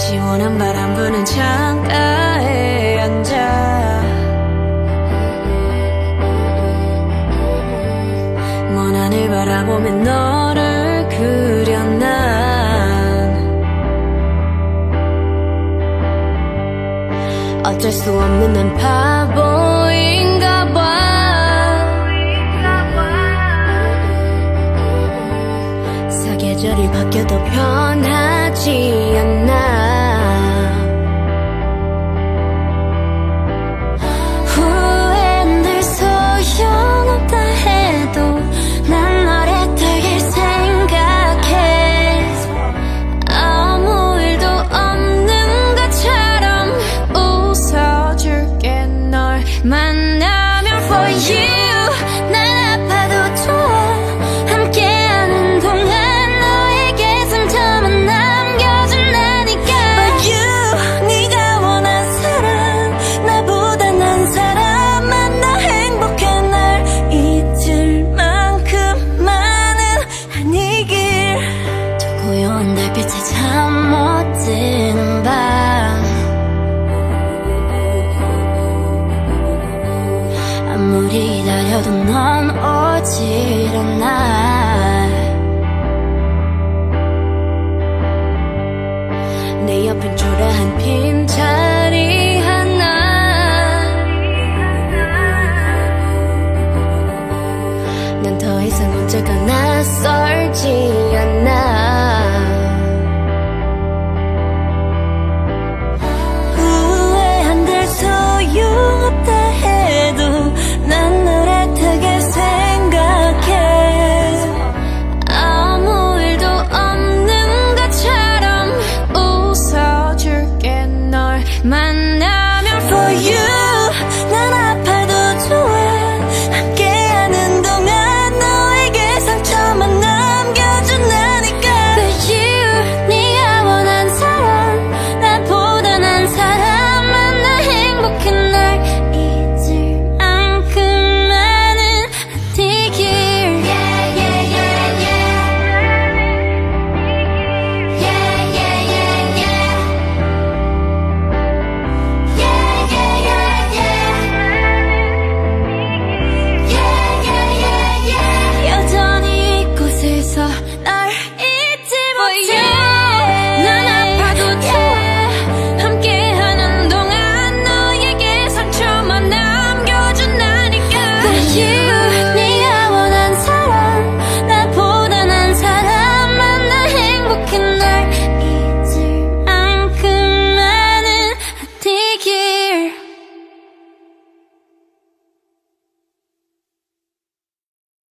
시원한 바람 부는 창가에 앉아 먼 하늘 바라보며 너를 그려 난 어쩔 수 없는 난 바보인가 봐 사계절이 바뀌어도 변하지 않아 후회는 늘 소용없다 해도 난 너를 되게 생각해 아무 일도 없는 것처럼 웃어줄게 널 만나면 for you 난 아파도 좋아 함께하는 동안 너에게 상처만 남겨준다니까 But you 네가 원한 사람 나보다 난 사람 만나 행복해 날 잊을 만큼만은 아니길 저 고요한 달빛에 잠 못 드는 밤 아무리 기다려도 넌 오질 않아 내 옆엔 초라한 빛